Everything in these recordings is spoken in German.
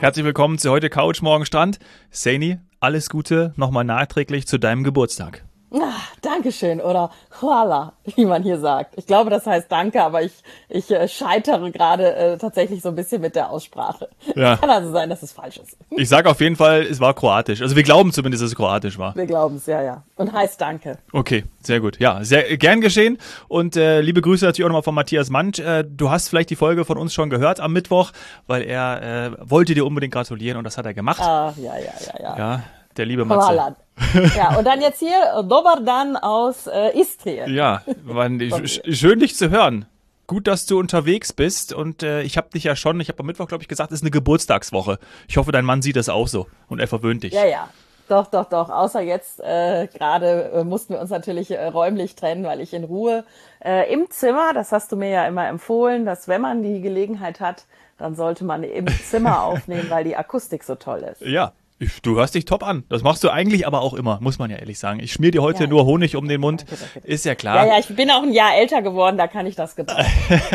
Herzlich willkommen zu heute Couch, morgen Strand. Saini, alles Gute nochmal nachträglich zu deinem Geburtstag. Dankeschön oder Hoala, wie man hier sagt. Ich glaube, das heißt Danke, aber ich scheitere gerade tatsächlich so ein bisschen mit der Aussprache. Ja. Kann also sein, dass es falsch ist. Ich sage auf jeden Fall, es war kroatisch. Also wir glauben zumindest, dass es kroatisch war. Wir glauben es, ja. Und heißt Danke. Okay, sehr gut. Ja, sehr gern geschehen. Und liebe Grüße natürlich auch nochmal von Matthias Mansch. Du hast vielleicht die Folge von uns schon gehört am Mittwoch, weil er wollte dir unbedingt gratulieren und das hat er gemacht. Ja. Ja, der liebe Matze. Hoala. Ja, und dann jetzt hier Dobar Dan aus Istrien. Ja, schön dich zu hören. Gut, dass du unterwegs bist und ich habe am Mittwoch, glaube ich, gesagt, es ist eine Geburtstagswoche. Ich hoffe, dein Mann sieht das auch so und er verwöhnt dich. Ja. Doch. Außer jetzt gerade mussten wir uns natürlich räumlich trennen, weil ich in Ruhe im Zimmer, das hast du mir ja immer empfohlen, dass wenn man die Gelegenheit hat, dann sollte man im Zimmer aufnehmen, weil die Akustik so toll ist. Ja. Du hörst dich top an. Das machst du eigentlich aber auch immer, muss man ja ehrlich sagen. Ich schmier dir heute nur Honig um den Mund. Danke. Ist ja klar. Ja, ich bin auch ein Jahr älter geworden, da kann ich das gebrauchen.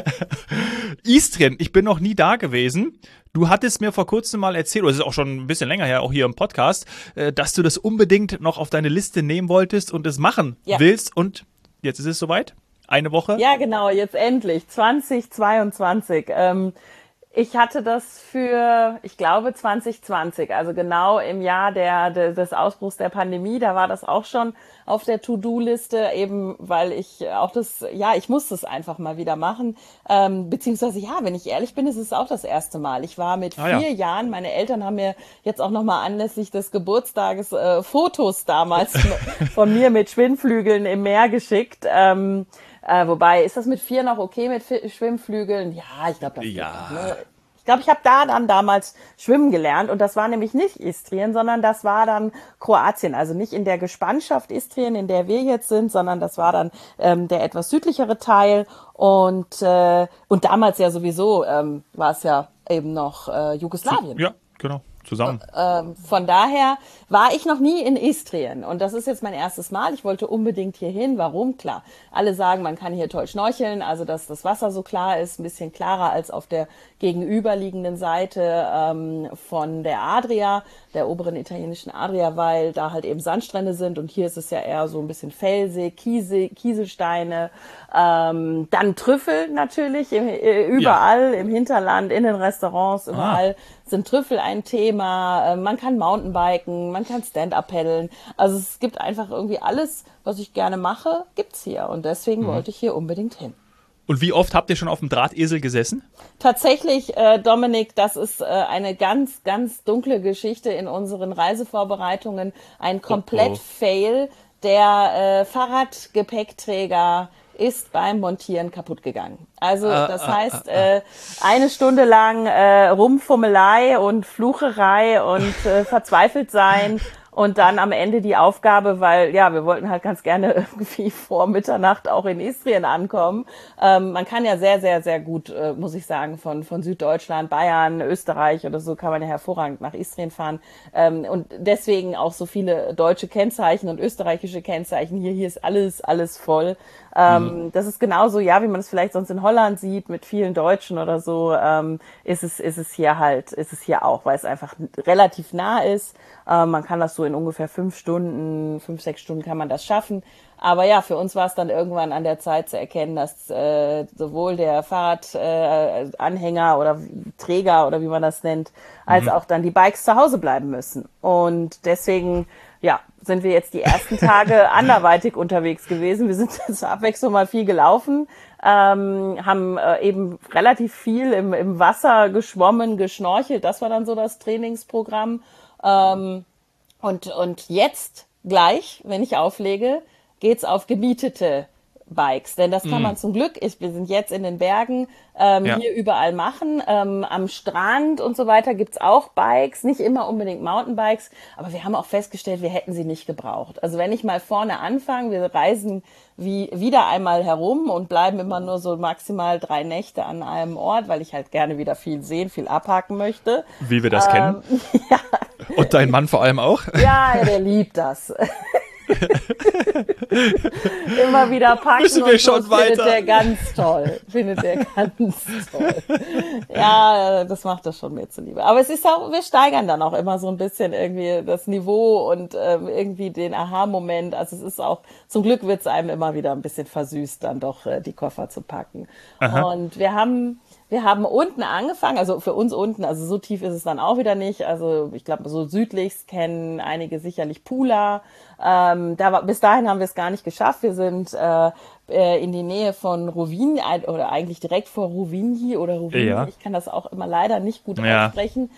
Istrien, ich bin noch nie da gewesen. Du hattest mir vor kurzem mal erzählt, oder es ist auch schon ein bisschen länger her, auch hier im Podcast, dass du das unbedingt noch auf deine Liste nehmen wolltest und es machen willst. Und jetzt ist es soweit? Eine Woche? Ja, genau, jetzt endlich. 2022. Ich hatte das für, ich glaube, 2020, also genau im Jahr des Ausbruchs der Pandemie, da war das auch schon auf der To-Do-Liste, eben weil ich musste es einfach mal wieder machen, beziehungsweise, wenn ich ehrlich bin, ist es auch das erste Mal. Ich war mit 4 Jahren, meine Eltern haben mir jetzt auch nochmal anlässlich des Geburtstages Fotos damals von mir mit Schwimmflügeln im Meer geschickt, wobei, ist das mit 4 noch okay mit Schwimmflügeln? Ja, ich glaube, das geht noch, ne? Ich glaube, ich habe da dann damals schwimmen gelernt und das war nämlich nicht Istrien, sondern das war dann Kroatien. Also nicht in der Gespanschaft Istrien, in der wir jetzt sind, sondern das war dann der etwas südlichere Teil und damals ja sowieso war es ja eben noch Jugoslawien. Ja, genau. Zusammen. Von daher war ich noch nie in Istrien und das ist jetzt mein erstes Mal. Ich wollte unbedingt hier hin. Warum? Klar, alle sagen, man kann hier toll schnorcheln, also dass das Wasser so klar ist, ein bisschen klarer als auf der gegenüberliegenden Seite von der Adria, der oberen italienischen Adria, weil da halt eben Sandstrände sind und hier ist es ja eher so ein bisschen felsig, Kieselsteine, dann Trüffel natürlich, überall im Hinterland, in den Restaurants, überall sind Trüffel ein Thema, man kann Mountainbiken, man kann Stand-up paddeln, also es gibt einfach irgendwie alles, was ich gerne mache, gibt's hier und deswegen wollte ich hier unbedingt hin. Und wie oft habt ihr schon auf dem Drahtesel gesessen? Tatsächlich, Dominik, das ist eine ganz, ganz dunkle Geschichte in unseren Reisevorbereitungen, ein Komplett-Fail, der Fahrradgepäckträger ist beim Montieren kaputt gegangen. Also das heißt, 1 Stunde lang Rumfummelei und Flucherei und verzweifelt sein und dann am Ende die Aufgabe, weil wir wollten halt ganz gerne irgendwie vor Mitternacht auch in Istrien ankommen. Man kann ja sehr, sehr, sehr gut, muss ich sagen, von Süddeutschland, Bayern, Österreich oder so kann man ja hervorragend nach Istrien fahren. Und deswegen auch so viele deutsche Kennzeichen und österreichische Kennzeichen. Hier ist alles voll. Das ist genauso, wie man es vielleicht sonst in Holland sieht, mit vielen Deutschen oder so, ist es hier auch, weil es einfach relativ nah ist. Man kann das so in ungefähr 5, 6 Stunden kann man das schaffen. Aber für uns war es dann irgendwann an der Zeit zu erkennen, dass sowohl der Fahrradanhänger oder Träger oder wie man das nennt, als auch dann die Bikes zu Hause bleiben müssen. Und deswegen, sind wir jetzt die ersten Tage anderweitig unterwegs gewesen. Wir sind zur Abwechslung mal viel gelaufen, haben eben relativ viel im Wasser geschwommen, geschnorchelt. Das war dann so das Trainingsprogramm. Und jetzt gleich, wenn ich auflege, geht's auf gemietete Bikes, denn das kann man zum Glück, wir sind jetzt in den Bergen, hier überall machen. Am Strand und so weiter gibt's auch Bikes, nicht immer unbedingt Mountainbikes, aber wir haben auch festgestellt, wir hätten sie nicht gebraucht. Also wenn ich mal vorne anfange, wir reisen wieder einmal herum und bleiben immer nur so maximal 3 Nächte an einem Ort, weil ich halt gerne wieder viel sehen, viel abhaken möchte. Wie wir das kennen. Ja. Und dein Mann vor allem auch? Ja, der liebt das. Immer wieder packen. Müssen wir schon so, weiter. Findet der ganz toll. Ja, das macht das schon mir zuliebe. Aber es ist auch, wir steigern dann auch immer so ein bisschen irgendwie das Niveau und irgendwie den Aha-Moment. Also es ist auch, zum Glück wird es einem immer wieder ein bisschen versüßt, dann doch die Koffer zu packen. Aha. Und wir haben unten angefangen, also für uns unten, also so tief ist es dann auch wieder nicht. Also ich glaube, so südlichst kennen einige sicherlich Pula. Bis dahin haben wir es gar nicht geschafft. Wir sind in die Nähe von Rovinj oder eigentlich direkt vor Rovinj oder Rovinj. Ja. Ich kann das auch immer leider nicht gut Ja. aussprechen.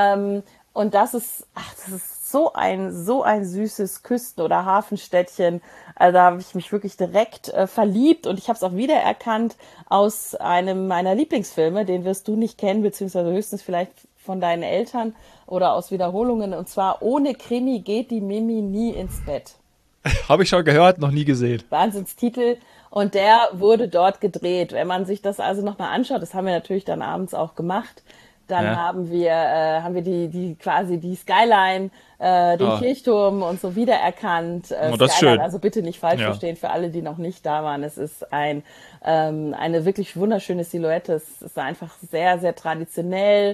Und das ist so ein süßes Küsten- oder Hafenstädtchen. Also da habe ich mich wirklich direkt verliebt und ich habe es auch wiedererkannt aus einem meiner Lieblingsfilme, den wirst du nicht kennen, beziehungsweise höchstens vielleicht von deinen Eltern oder aus Wiederholungen. Und zwar ohne Krimi geht die Mimi nie ins Bett. Habe ich schon gehört, noch nie gesehen. Wahnsinnstitel. Und der wurde dort gedreht. Wenn man sich das also nochmal anschaut, das haben wir natürlich dann abends auch gemacht, dann Ja. haben wir die quasi die Skyline, den Kirchturm und so wiedererkannt. Oh, das ist Skyline, schön. also bitte nicht falsch Ja. verstehen für alle, die noch nicht da waren. Es ist eine wirklich wunderschöne Silhouette. Es ist einfach sehr, sehr traditionell.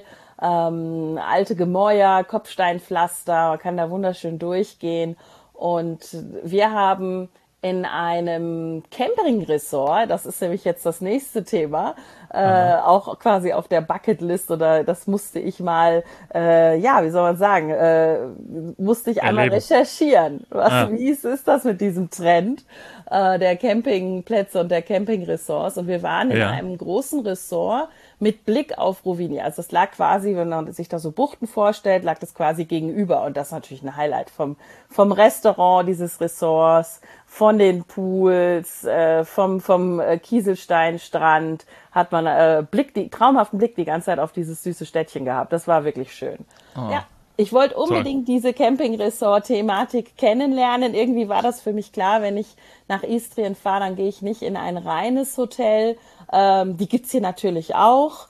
Alte Gemäuer, Kopfsteinpflaster, man kann da wunderschön durchgehen. Und wir haben in einem Camping-Resort, das ist nämlich jetzt das nächste Thema, auch quasi auf der Bucketlist oder das musste ich mal, wie soll man sagen, musste ich einmal Erleben. recherchieren. Wie ist das mit diesem Trend der Campingplätze und der Campingresorts? Und wir waren in einem großen Ressort mit Blick auf Rovinj. Also das lag quasi, wenn man sich da so Buchten vorstellt, lag das quasi gegenüber. Und das ist natürlich ein Highlight vom Restaurant dieses Ressorts, von den Pools, vom Kieselsteinstrand hat man traumhaften Blick die ganze Zeit auf dieses süße Städtchen gehabt. Das war wirklich schön. Oh. Ja. Ich wollte unbedingt diese Camping-Resort-Thematik kennenlernen. Irgendwie war das für mich klar, wenn ich nach Istrien fahre, dann gehe ich nicht in ein reines Hotel. Die gibt's hier natürlich auch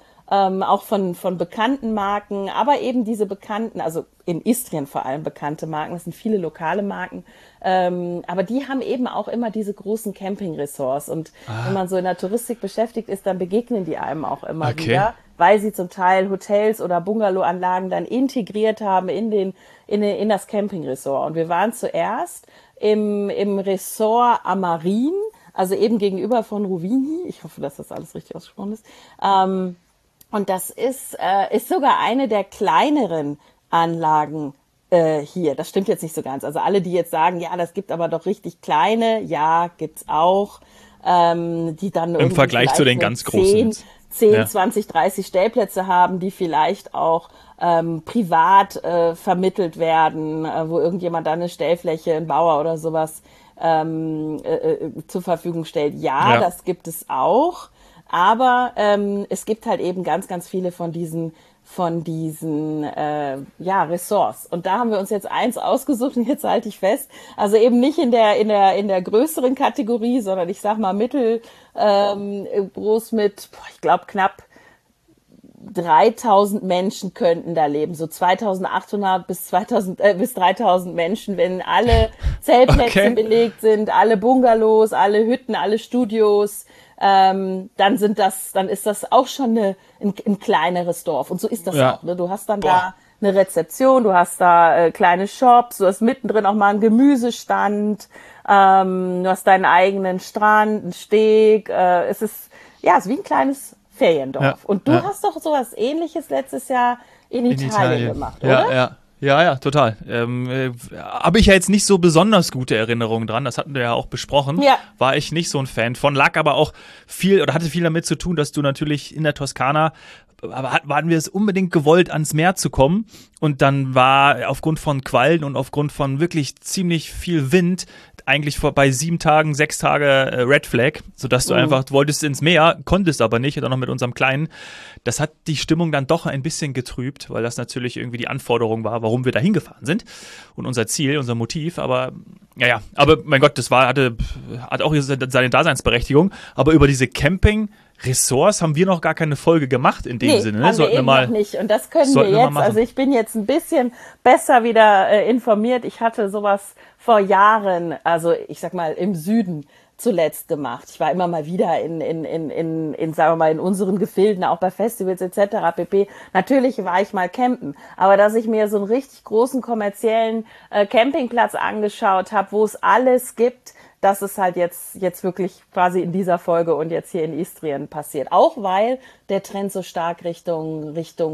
von bekannten Marken, aber eben diese bekannten, also in Istrien vor allem bekannte Marken, das sind viele lokale Marken, aber die haben eben auch immer diese großen Camping-Ressorts und wenn man so in der Touristik beschäftigt ist, dann begegnen die einem auch immer wieder, weil sie zum Teil Hotels oder Bungalow-Anlagen dann integriert haben in das Camping-Resort. Und wir waren zuerst im Resort Amarin, also eben gegenüber von Rovinj. Ich hoffe, dass das alles richtig ausgesprochen ist. Und das ist sogar eine der kleineren Anlagen hier. Das stimmt jetzt nicht so ganz. Also alle, die jetzt sagen, ja, das gibt aber doch richtig kleine, ja, gibt's auch, die dann im Vergleich zu den ganz großen 10, 20, 30 Stellplätze haben, die vielleicht auch privat vermittelt werden, wo irgendjemand dann eine Stellfläche, ein Bauer oder sowas zur Verfügung stellt. Ja, das gibt es auch. Aber es gibt halt eben ganz, ganz viele von diesen Ressorts. Und da haben wir uns jetzt eins ausgesucht und jetzt halte ich fest. Also eben nicht in der größeren Kategorie, sondern ich sag mal groß mit, ich glaube knapp 3000 Menschen könnten da leben, so 2800 bis 3000 Menschen, wenn alle Zeltplätze belegt sind, alle Bungalows, alle Hütten, alle Studios, dann ist das auch schon ein kleineres Dorf. Und so ist das auch. Ne? Du hast dann da eine Rezeption, du hast da kleine Shops, du hast mittendrin auch mal einen Gemüsestand, du hast deinen eigenen Strand, einen Steg. Es ist wie ein kleines Feriendorf. Ja, und du hast doch sowas Ähnliches letztes Jahr in Italien gemacht, oder? Ja, total. Habe ich ja jetzt nicht so besonders gute Erinnerungen dran, das hatten wir ja auch besprochen. Ja. War ich nicht so ein Fan von, lag aber auch hatte viel damit zu tun, dass du natürlich in der Toskana, waren wir es unbedingt gewollt, ans Meer zu kommen. Und dann war aufgrund von Quallen und aufgrund von wirklich ziemlich viel Wind eigentlich bei 7 Tagen, 6 Tage Red Flag, sodass du einfach wolltest ins Meer, konntest aber nicht, dann noch mit unserem Kleinen. Das hat die Stimmung dann doch ein bisschen getrübt, weil das natürlich irgendwie die Anforderung war, warum wir da hingefahren sind und unser Ziel, unser Motiv. Aber aber mein Gott, das hat auch seine Daseinsberechtigung. Aber über diese Ressorts haben wir noch gar keine Folge gemacht in dem Sinne. Ne? Haben wir eben noch nicht. Und das können wir jetzt. Also ich bin jetzt ein bisschen besser wieder informiert. Ich hatte sowas vor Jahren, also ich sag mal im Süden zuletzt gemacht. Ich war immer mal wieder in sagen wir mal, in unseren Gefilden, auch bei Festivals etc. pp. Natürlich war ich mal campen, aber dass ich mir so einen richtig großen kommerziellen Campingplatz angeschaut habe, wo es alles gibt, das ist halt jetzt wirklich quasi in dieser Folge und jetzt hier in Istrien passiert. Auch weil der Trend so stark Richtung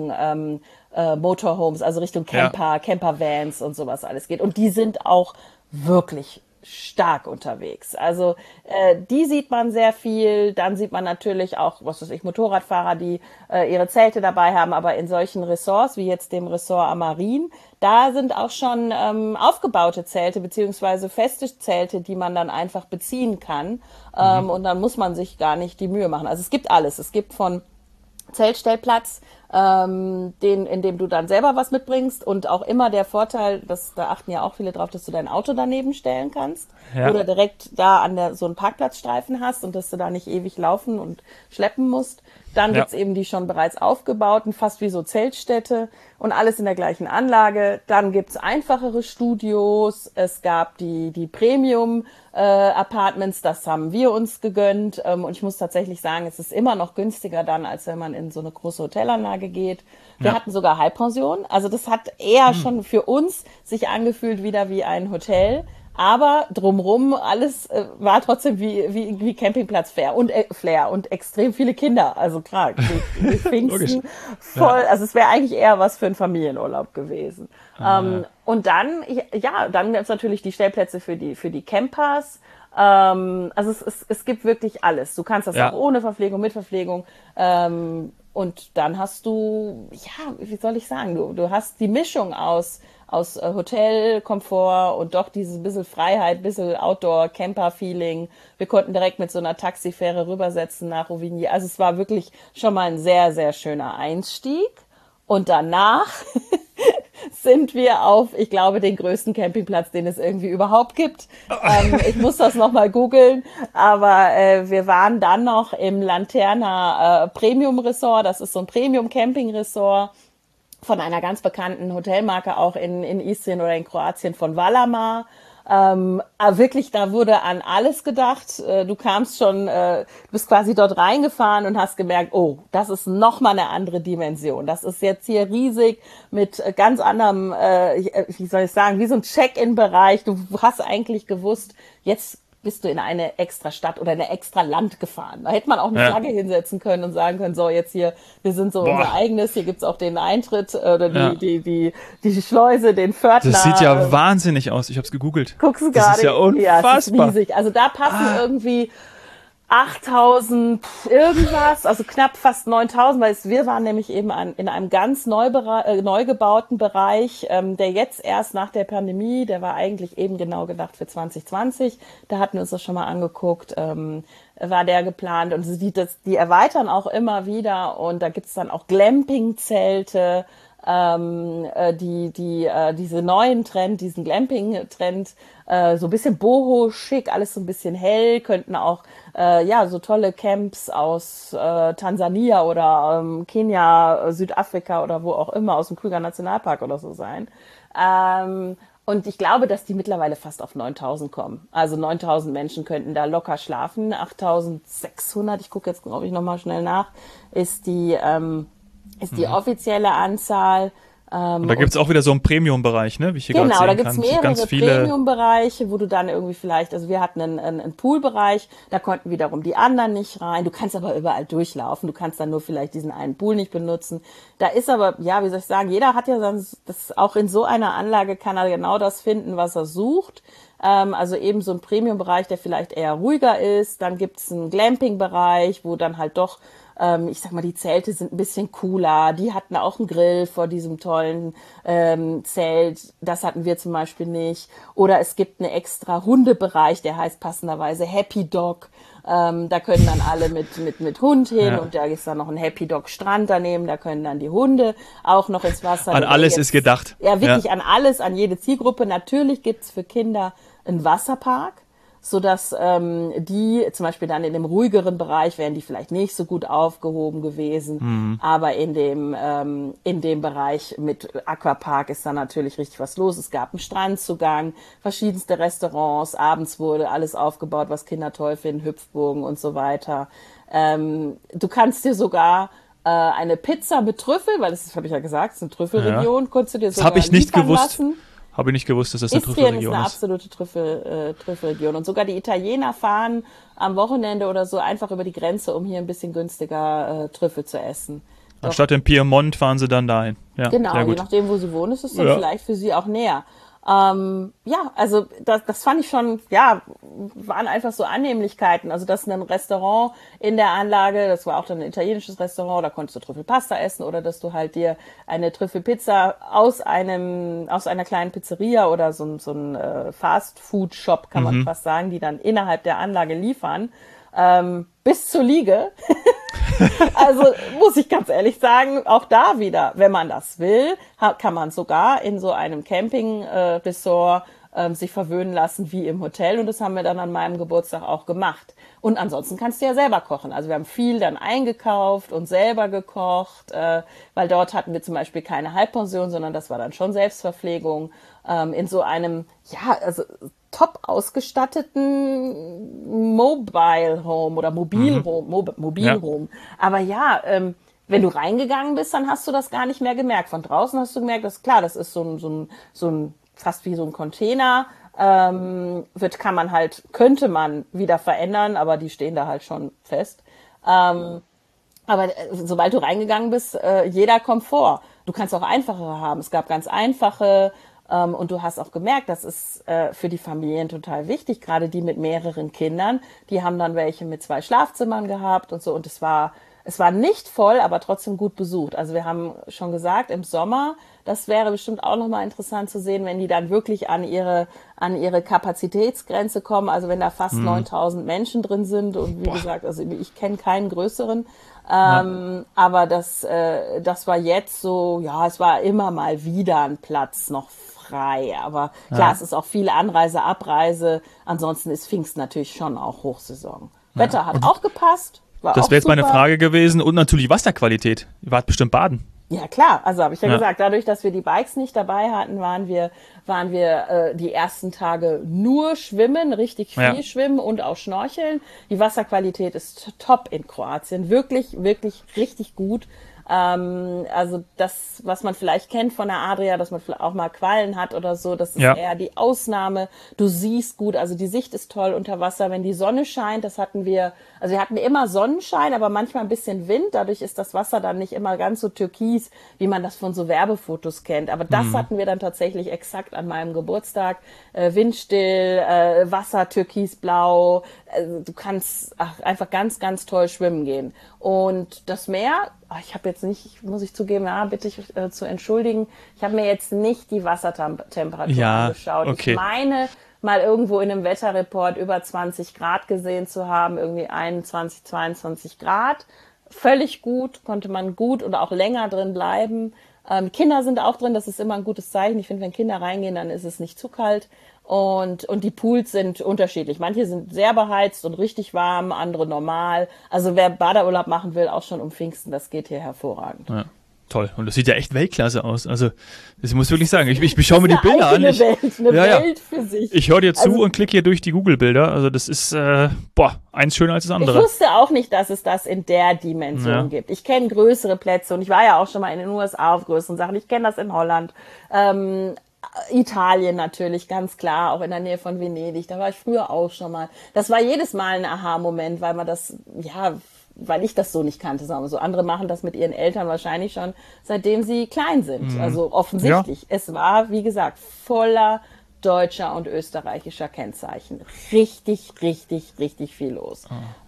Motorhomes, also Richtung Camper, Campervans und sowas alles geht. Und die sind auch wirklich stark unterwegs. Also die sieht man sehr viel. Dann sieht man natürlich auch, was weiß ich, Motorradfahrer, die ihre Zelte dabei haben. Aber in solchen Ressorts, wie jetzt dem Ressort Amarin, da sind auch schon aufgebaute Zelte beziehungsweise feste Zelte, die man dann einfach beziehen kann. Und dann muss man sich gar nicht die Mühe machen. Also es gibt alles. Es gibt von Zeltstellplatz, in dem du dann selber was mitbringst und auch immer der Vorteil, da achten ja auch viele drauf, dass du dein Auto daneben stellen kannst oder direkt da an so einen Parkplatzstreifen hast und dass du da nicht ewig laufen und schleppen musst. Dann gibt's eben die schon bereits aufgebauten, fast wie so Zeltstädte und alles in der gleichen Anlage. Dann gibt's einfachere Studios. Es gab die Premium Apartments, das haben wir uns gegönnt. Und ich muss tatsächlich sagen, es ist immer noch günstiger dann, als wenn man in so eine große Hotelanlage geht. Wir hatten sogar Halbpension. Also das hat eher schon für uns sich angefühlt wieder wie ein Hotel. Aber drumrum alles war trotzdem wie Campingplatz Flair und extrem viele Kinder. Also klar, die Pfingsten voll. Also es wäre eigentlich eher was für einen Familienurlaub gewesen. Und dann gibt's natürlich die Stellplätze für die Campers. Also es gibt wirklich alles. Du kannst das auch ohne Verpflegung, mit Verpflegung. Und dann hast du, wie soll ich sagen, du hast die Mischung aus Hotel, Komfort und doch dieses bisschen Freiheit, bisschen Outdoor-Camper-Feeling. Wir konnten direkt mit so einer Taxifähre rübersetzen nach Rovigny. Also es war wirklich schon mal ein sehr, sehr schöner Einstieg. Und danach sind wir auf, ich glaube, den größten Campingplatz, den es irgendwie überhaupt gibt. Ich muss das nochmal googeln, aber wir waren dann noch im Lanterna Premium Resort. Das ist so ein Premium Camping Resort von einer ganz bekannten Hotelmarke auch in Istrien oder in Kroatien von Valamar. Wirklich, da wurde an alles gedacht. Du kamst schon, du bist quasi dort reingefahren und hast gemerkt, oh, das ist nochmal eine andere Dimension. Das ist jetzt hier riesig mit ganz anderem, wie soll ich sagen, wie so ein Check-in-Bereich. Du hast eigentlich gewusst, jetzt bist du in eine extra Stadt oder in ein extra Land gefahren. Da hätte man auch eine Flagge hinsetzen können und sagen können, so jetzt hier, wir sind so unser eigenes, hier gibt's auch den Eintritt oder die Schleuse, den Pförtner. Das sieht ja wahnsinnig aus, ich habe es gegoogelt. Guckst du gerade? Das ist ja unfassbar. Ja, es ist riesig. Also da passen irgendwie 8.000 irgendwas, also knapp fast 9.000, weil wir waren nämlich eben in einem ganz neu gebauten Bereich, der jetzt erst nach der Pandemie, der war eigentlich eben genau gedacht für 2020, da hatten wir uns das schon mal angeguckt, war der geplant und die erweitern auch immer wieder und da gibt's dann auch Glamping-Zelte, diese neuen Trend, diesen Glamping-Trend, so ein bisschen boho-schick, alles so ein bisschen hell, könnten auch so tolle Camps aus Tansania oder Kenia, Südafrika oder wo auch immer, aus dem Krüger Nationalpark oder so sein. Und ich glaube, dass die mittlerweile fast auf 9.000 kommen. Also 9.000 Menschen könnten da locker schlafen. 8.600, ich gucke jetzt, glaube ich, nochmal schnell nach, ist die offizielle Anzahl. Und da gibt's auch wieder so einen Premium-Bereich, ne? Wie ich hier gerade sehen kann. Genau, da gibt's mehrere Premium-Bereiche, wo du dann irgendwie vielleicht, also wir hatten einen Pool-Bereich, da konnten wiederum die anderen nicht rein. Du kannst aber überall durchlaufen, du kannst dann nur vielleicht diesen einen Pool nicht benutzen. Da ist aber, wie soll ich sagen, jeder hat ja dann, das auch in so einer Anlage kann er genau das finden, was er sucht. Also eben so ein Premium-Bereich, der vielleicht eher ruhiger ist. Dann gibt's einen Glamping-Bereich, wo dann halt doch ich sag mal, die Zelte sind ein bisschen cooler. Die hatten auch einen Grill vor diesem tollen Zelt. Das hatten wir zum Beispiel nicht. Oder es gibt einen extra Hundebereich, der heißt passenderweise Happy Dog. Da können dann alle mit Hund hin und da ist dann noch ein Happy Dog Strand daneben. Da können dann die Hunde auch noch ins Wasser. An alles ist gedacht. Ja, wirklich an alles, an jede Zielgruppe. Natürlich gibt's für Kinder einen Wasserpark. sodass die zum Beispiel dann in dem ruhigeren Bereich wären die vielleicht nicht so gut aufgehoben gewesen, aber in dem Bereich mit Aquapark ist dann natürlich richtig was los. Es gab einen Strandzugang, verschiedenste Restaurants, abends wurde alles aufgebaut, was Kinder toll finden, Hüpfburgen und so weiter. Du kannst dir sogar eine Pizza mit Trüffel, weil das habe ich ja gesagt, es ist eine Trüffelregion, konntest du dir sogar liefern lassen. Habe ich nicht gewusst, dass das eine Trüffelregion ist. Ist eine absolute Trüffelregion. Und sogar die Italiener fahren am Wochenende oder so einfach über die Grenze, um hier ein bisschen günstiger Trüffel zu essen. Anstatt in Piemont fahren sie dann dahin. Ja, genau, sehr gut. Je nachdem, wo sie wohnen, ist es dann vielleicht für sie auch näher. Also das fand ich schon, waren einfach so Annehmlichkeiten. Also das ist ein Restaurant in der Anlage, das war auch dann ein italienisches Restaurant, da konntest du Trüffelpasta essen oder dass du halt dir eine Trüffelpizza aus einer kleinen Pizzeria oder so ein Fast-Food-Shop, kann man fast sagen, die dann innerhalb der Anlage liefern, bis zur Liege. Also muss ich ganz ehrlich sagen, auch da wieder, wenn man das will, kann man sogar in so einem Camping-Resort sich verwöhnen lassen wie im Hotel. Und das haben wir dann an meinem Geburtstag auch gemacht. Und ansonsten kannst du ja selber kochen. Also wir haben viel dann eingekauft und selber gekocht, weil dort hatten wir zum Beispiel keine Halbpension, sondern das war dann schon Selbstverpflegung. In so einem, top ausgestatteten Mobile Home oder Mobilhome. Aber wenn du reingegangen bist, dann hast du das gar nicht mehr gemerkt. Von draußen hast du gemerkt, dass klar, das ist so ein fast wie so ein Container, könnte man wieder verändern, aber die stehen da halt schon fest. Aber sobald du reingegangen bist, jeder Komfort. Du kannst auch einfachere haben. Es gab ganz einfache, und du hast auch gemerkt, das ist für die Familien total wichtig, gerade die mit mehreren Kindern. Die haben dann welche mit 2 Schlafzimmern gehabt und so. Und es war nicht voll, aber trotzdem gut besucht. Also wir haben schon gesagt, im Sommer, das wäre bestimmt auch nochmal interessant zu sehen, wenn die dann wirklich an ihre Kapazitätsgrenze kommen. Also wenn da fast 9.000 Menschen drin sind und wie gesagt, also ich kenne keinen größeren. Aber das war jetzt so, es war immer mal wieder ein Platz noch frei. Aber klar, es ist auch viel Anreise, Abreise. Ansonsten ist Pfingsten natürlich schon auch Hochsaison. Wetter hat auch gepasst. Das wäre jetzt meine Frage gewesen. Und natürlich Wasserqualität. Ihr wart bestimmt baden. Ja, klar. Also habe ich ja gesagt, dadurch, dass wir die Bikes nicht dabei hatten, waren wir die ersten Tage nur schwimmen, richtig viel schwimmen und auch schnorcheln. Die Wasserqualität ist top in Kroatien. Wirklich, wirklich richtig gut. Also das, was man vielleicht kennt von der Adria, dass man vielleicht auch mal Quallen hat oder so, das ist eher die Ausnahme. Du siehst gut, also die Sicht ist toll unter Wasser, wenn die Sonne scheint, wir hatten immer Sonnenschein, aber manchmal ein bisschen Wind, dadurch ist das Wasser dann nicht immer ganz so türkis, wie man das von so Werbefotos kennt, aber das hatten wir dann tatsächlich exakt an meinem Geburtstag, windstill, Wasser türkisblau, du kannst einfach ganz, ganz toll schwimmen gehen. Und das Meer, ich habe jetzt nicht, muss ich zugeben, bitte ich zu entschuldigen, ich habe mir jetzt nicht die Wassertemperatur angeschaut. Okay. Ich meine, mal irgendwo in einem Wetterreport über 20 Grad gesehen zu haben, irgendwie 21, 22 Grad. Völlig gut, konnte man gut und auch länger drin bleiben. Kinder sind auch drin, das ist immer ein gutes Zeichen. Ich finde, wenn Kinder reingehen, dann ist es nicht zu kalt. Und die Pools sind unterschiedlich. Manche sind sehr beheizt und richtig warm, andere normal. Also wer Badeurlaub machen will, auch schon um Pfingsten, das geht hier hervorragend. Ja, toll. Und das sieht ja echt Weltklasse aus. Also ich muss wirklich sagen, ich schaue mir die Bilder an. Eine Welt für sich. Ich höre dir zu und klicke hier durch die Google-Bilder. Also das ist, eins schöner als das andere. Ich wusste auch nicht, dass es das in der Dimension gibt. Ich kenne größere Plätze und ich war ja auch schon mal in den USA auf größeren Sachen. Ich kenne das in Holland. Italien natürlich, ganz klar, auch in der Nähe von Venedig. Da war ich früher auch schon mal. Das war jedes Mal ein Aha-Moment, weil weil ich das so nicht kannte, sagen wir so. Andere machen das mit ihren Eltern wahrscheinlich schon, seitdem sie klein sind. Also offensichtlich. Ja. Es war, wie gesagt, voller deutscher und österreichischer Kennzeichen. Richtig, richtig, richtig viel los.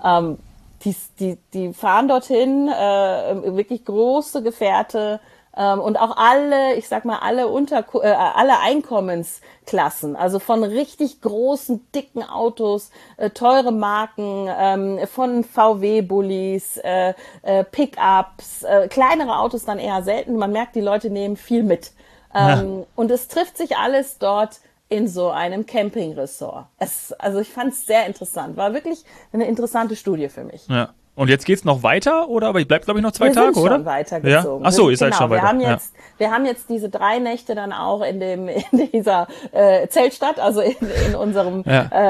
Die fahren dorthin, wirklich große Gefährte, und auch alle, ich sag mal, alle Einkommensklassen, also von richtig großen, dicken Autos, teure Marken, von VW-Bullis, Pickups, kleinere Autos dann eher selten. Man merkt, die Leute nehmen viel mit. Und es trifft sich alles dort in so einem Campingresort. Also ich fand es sehr interessant. War wirklich eine interessante Studie für mich. Ja. Und jetzt geht's noch weiter, oder? Aber ich bleibt, glaube ich, noch 2 Tage, oder? Wir sind schon weitergezogen. Ja? Ach so, ihr seid schon weiter. Wir haben jetzt diese 3 Nächte dann auch in dieser Zeltstadt, also in unserem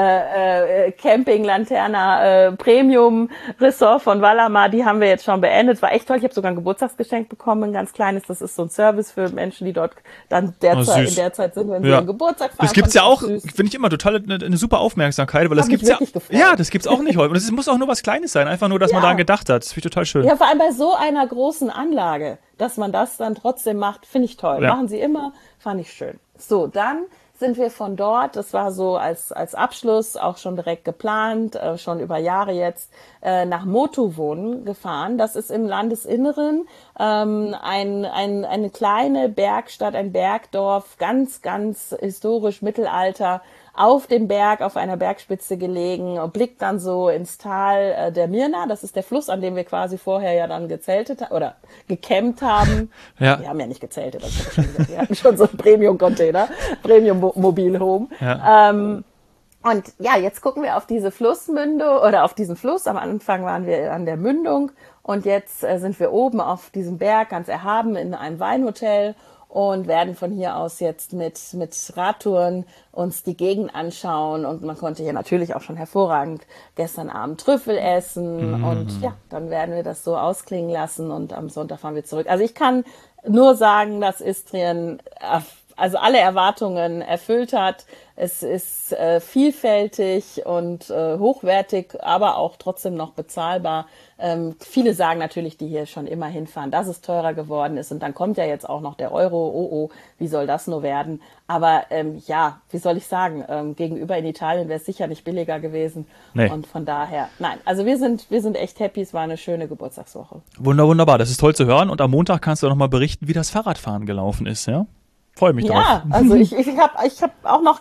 Camping Lanterna Premium Resort von Vallamar. Die haben wir jetzt schon beendet. War echt toll. Ich habe sogar ein Geburtstagsgeschenk bekommen, ein ganz kleines. Das ist so ein Service für Menschen, die dort dann in der Zeit sind, wenn sie ihren Geburtstag feiern. Das gibt's ja auch, finde ich immer total eine super Aufmerksamkeit, weil das gibt's ja. Ja, das gibt's auch nicht häufig. Und es muss auch nur was Kleines sein, einfach nur, dass man daran gedacht hat. Das finde ich total schön. Ja, vor allem bei so einer großen Anlage, dass man das dann trotzdem macht, finde ich toll. Ja. Machen sie immer, fand ich schön. So, dann sind wir von dort, das war so als Abschluss auch schon direkt geplant, schon über Jahre jetzt, nach Motuwohn gefahren. Das ist im Landesinneren eine kleine Bergstadt, ein Bergdorf, ganz, ganz historisch Mittelalter, auf dem Berg, auf einer Bergspitze gelegen, blickt dann so ins Tal der Mirna. Das ist der Fluss, an dem wir quasi vorher ja dann gezeltet oder gecampt haben. Ja. Wir haben ja nicht gezeltet, das hab ich schon gesagt. Wir hatten schon so einen Premium-Container, Premium-Mobilhome. Ja. Und ja, jetzt gucken wir auf diese Flussmündung oder auf diesen Fluss. Am Anfang waren wir an der Mündung und jetzt sind wir oben auf diesem Berg, ganz erhaben in einem Weinhotel. Und werden von hier aus jetzt mit Radtouren uns die Gegend anschauen. Und man konnte hier natürlich auch schon hervorragend gestern Abend Trüffel essen. Und ja, dann werden wir das so ausklingen lassen und am Sonntag fahren wir zurück. Also ich kann nur sagen, dass Istrien also alle Erwartungen erfüllt hat. Es ist vielfältig und hochwertig, aber auch trotzdem noch bezahlbar. Viele sagen natürlich, die hier schon immer hinfahren, dass es teurer geworden ist. Und dann kommt ja jetzt auch noch der Euro. Oh, wie soll das nur werden? Aber ja, wie soll ich sagen? Gegenüber in Italien wäre es sicher nicht billiger gewesen. Nee. Und von daher, nein, also wir sind echt happy. Es war eine schöne Geburtstagswoche. Wunderbar, das ist toll zu hören. Und am Montag kannst du auch noch mal berichten, wie das Fahrradfahren gelaufen ist, ja? Freue mich drauf. Ja, also ich hab auch noch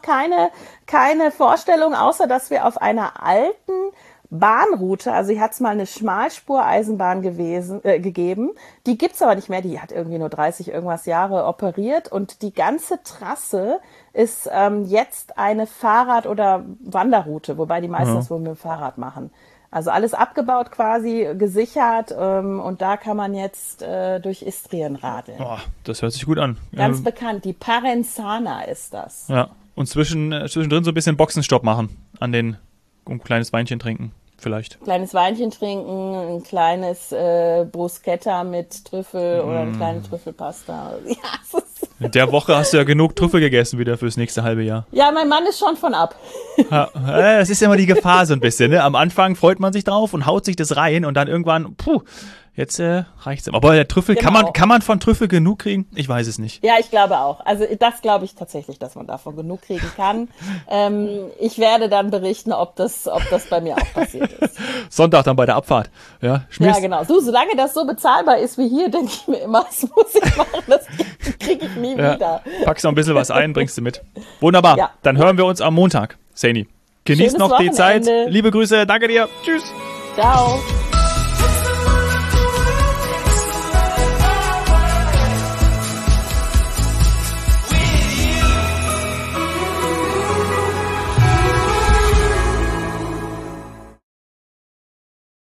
keine Vorstellung, außer dass wir auf einer alten Bahnroute, also hier hat's mal eine Schmalspureisenbahn gegeben, die gibt's aber nicht mehr, die hat irgendwie nur 30 irgendwas Jahre operiert und die ganze Trasse ist jetzt eine Fahrrad- oder Wanderroute, wobei die meisten das wohl mit dem Fahrrad machen. Also alles abgebaut quasi, gesichert und da kann man jetzt durch Istrien radeln. Oh, das hört sich gut an. Ganz bekannt, die Parenzana ist das. Ja, und zwischendrin so ein bisschen Boxenstopp machen und ein kleines Weinchen trinken vielleicht. Kleines Weinchen trinken, ein kleines Bruschetta mit Trüffel oder eine kleine Trüffelpasta. Ja, in der Woche hast du ja genug Trüffel gegessen wieder fürs nächste halbe Jahr. Ja, mein Mann ist schon von ab. Ja, das ist immer die Gefahr so ein bisschen. Ne? Am Anfang freut man sich drauf und haut sich das rein und dann irgendwann, jetzt reicht's. Aber der Trüffel, genau. kann man von Trüffel genug kriegen? Ich weiß es nicht. Ja, ich glaube auch. Also das glaube ich tatsächlich, dass man davon genug kriegen kann. Ich werde dann berichten, ob das bei mir auch passiert ist. Sonntag dann bei der Abfahrt. Ja, genau. Solange das so bezahlbar ist wie hier, denke ich mir immer, das muss ich machen, das kriege ich nie wieder. Packst noch ein bisschen was ein, bringst du mit. Wunderbar. Ja. Dann hören wir uns am Montag. Saini, genieß noch die Zeit. Liebe Grüße, danke dir. Tschüss. Ciao.